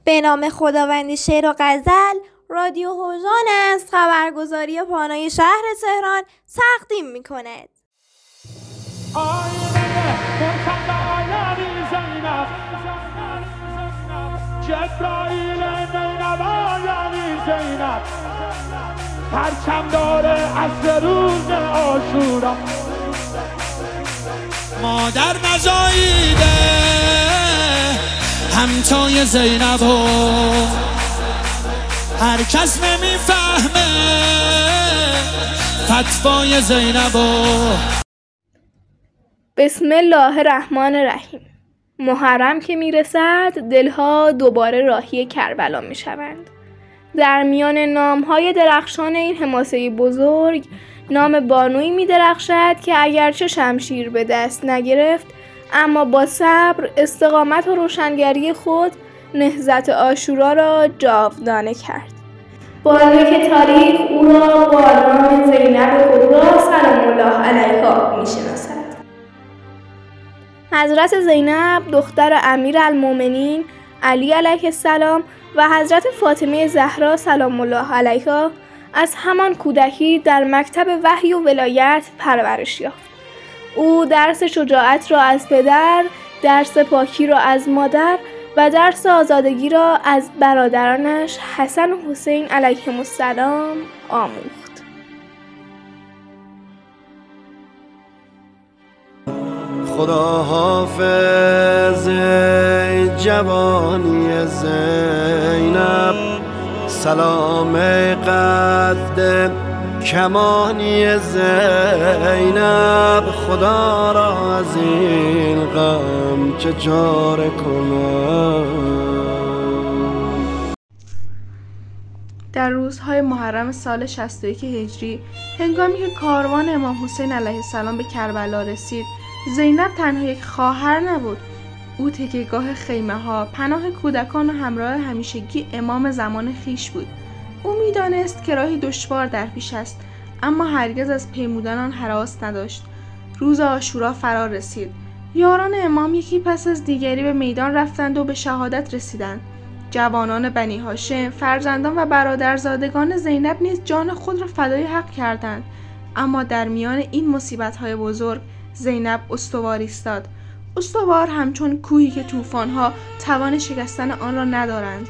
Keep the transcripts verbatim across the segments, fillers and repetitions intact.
به نام خداوندی شعر و غزل، رادیو هوژان است خبرگزاری پانوی شهر تهران تقدیم می کند. جبرائیل زینب آیانی زینب پرچم داره عصر روز عاشورا مادر نزاییده همتای زینب و هر کس نمیفهمه فتوای زینب و. بسم الله الرحمن الرحیم. محرم که میرسد دلها دوباره راهی کربلا میشوند. در میان نامهای درخشان این حماسه بزرگ نام بانویی میدرخشد که اگرچه شمشیر به دست نگرفت اما با صبر، استقامت و روشنگری خود نهضت عاشورا را جاودانه کرد. بانویی که تاریخ او را با نام زینب کبری سلام الله علیها میشناسد. حضرت زینب دختر امیرالمؤمنین علی علیه السلام و حضرت فاطمه زهرا سلام الله علیها از همان کودکی در مکتب وحی و ولایت پرورش یافت. او درس شجاعت را از پدر، درس پاکی را از مادر و درس آزادگی را از برادرانش حسن و حسین علیهم السلام آموخت. خدا حافظ جوانی زینب، سلام قد کمانی زینب، خدا را از این غم چه چاره کنم. در روزهای محرم سال شصت و یک هجری، هنگامی که کاروان امام حسین علیه السلام به کربلا رسید، زینب تنها یک خواهر نبود. او تکیه‌گاه خیمه ها، پناه کودکان و همراه همیشگی امام زمان خیش بود. او می‌دانست که راهی دشوار در پیش است، اما هرگز از پیمودن آن هراس نداشت. روز عاشورا فرا رسید. یاران امام یکی پس از دیگری به میدان رفتند و به شهادت رسیدند. جوانان بنی هاشم، فرزندان و برادرزادگان زینب نیز جان خود را فدای حق کردند. اما در میان این مصیبت‌های بزرگ زینب استوار ایستاد. استوار همچون کوهی که طوفان‌ها توان شکستن آن را ندارند.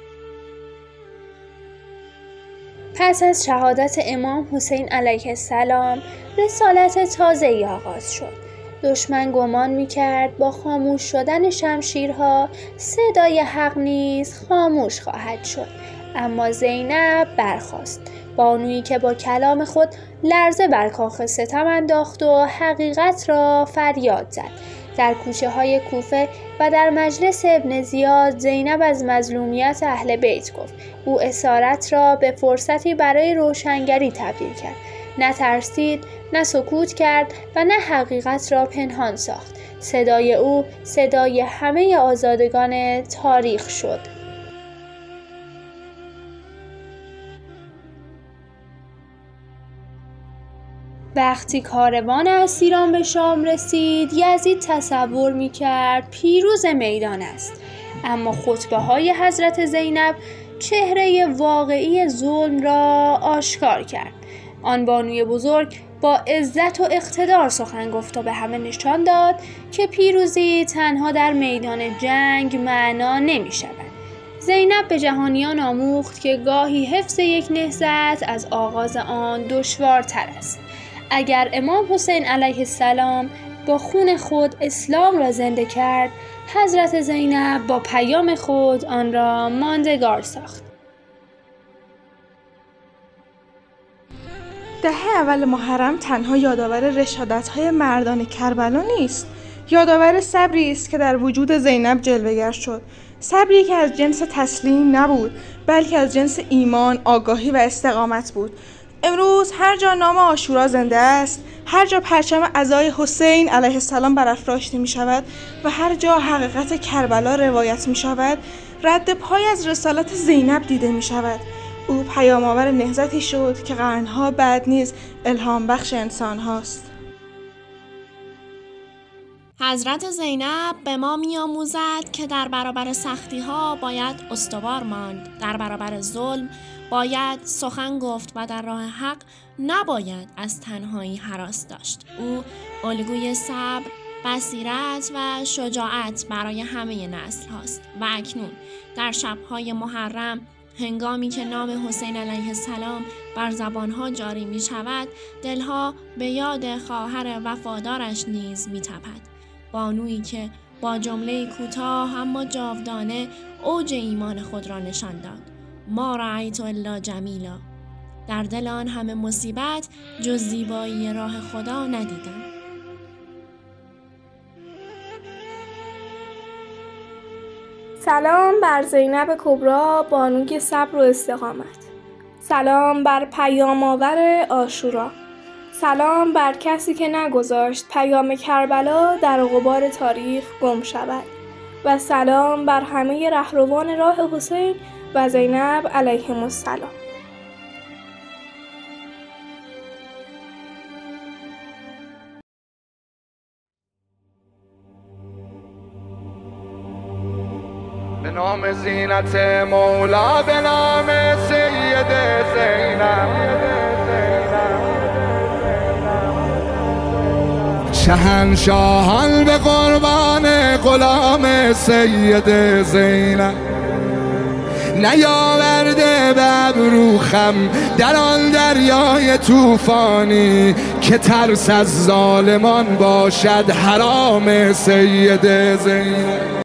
پس از شهادت امام حسین علیه السلام رسالت تازه‌ای آغاز شد. دشمن گمان می‌کرد با خاموش شدن شمشیرها صدای حق نیز خاموش خواهد شد، اما زینب برخاست، بانویی که با کلام خود لرزه بر کاخ ستم انداخت و حقیقت را فریاد زد. در کوچه های کوفه و در مجلس ابن زیاد زینب از مظلومیت اهل بیت گفت. او اسارت را به فرصتی برای روشنگری تبدیل کرد. نه ترسید، نه سکوت کرد و نه حقیقت را پنهان ساخت. صدای او صدای همه آزادگان تاریخ شد. وقتی کاروان اسیران به شام رسید، یزید تصور می‌کرد پیروز میدان است، اما خطبه‌های حضرت زینب چهره واقعی ظلم را آشکار کرد. آن بانوی بزرگ با عزت و اقتدار سخن گفت و به همه نشان داد که پیروزی تنها در میدان جنگ معنا نمی‌شود. زینب به جهانیان آموخت که گاهی حفظ یک نهضت از آغاز آن دشوارتر است. اگر امام حسین علیه السلام با خون خود اسلام را زنده کرد، حضرت زینب با پیام خود آن را ماندگار ساخت. دهه اول محرم تنها یادآور رشادت‌های مردان کربلا نیست، یادآور صبری است که در وجود زینب جلوه‌گر شد. صبری که از جنس تسلیم نبود، بلکه از جنس ایمان، آگاهی و استقامت بود. امروز هر جا نام عاشورا زنده است، هر جا پرچم عزای حسین علیه السلام برافراشته می شود و هر جا حقیقت کربلا روایت می شود، رد پای از رسالت زینب دیده می شود. او پیام آور نهضتی شد که قرنها بعد نیز الهام بخش انسان هاست. حضرت زینب به ما می‌آموزد که در برابر سختی‌ها باید استوار ماند، در برابر ظلم باید سخن گفت و در راه حق نباید از تنهایی هراس داشت. او الگوی صبر، بصیرت و شجاعت برای همه نسل هاست و اکنون در شب‌های محرم هنگامی که نام حسین علیه السلام بر زبانها جاری می شود، دلها به یاد خواهر وفادارش نیز می تپد. بانویی که با جمله کوتاه اما جاودانه اوج ایمان خود را نشان داد: ما رأیت الا جمیلا. در دل آن همه مصیبت جز زیبایی راه خدا ندیدم. سلام بر زینب کبری، بانوی صبر و استقامت. سلام بر پیام آور عاشورا. سلام بر کسی که نگذاشت پیام کربلا در غبار تاریخ گم شود. و سلام بر همه رهروان راه حسین و زینب علیهم السلام. به نام زینت مولا، به نام سید زینب، شهنشاهان به قربان غلام سید زینب. نیاورده به ابرو خم در آن دریای طوفانی که ترس از ظالمان باشد حرام سید زینب.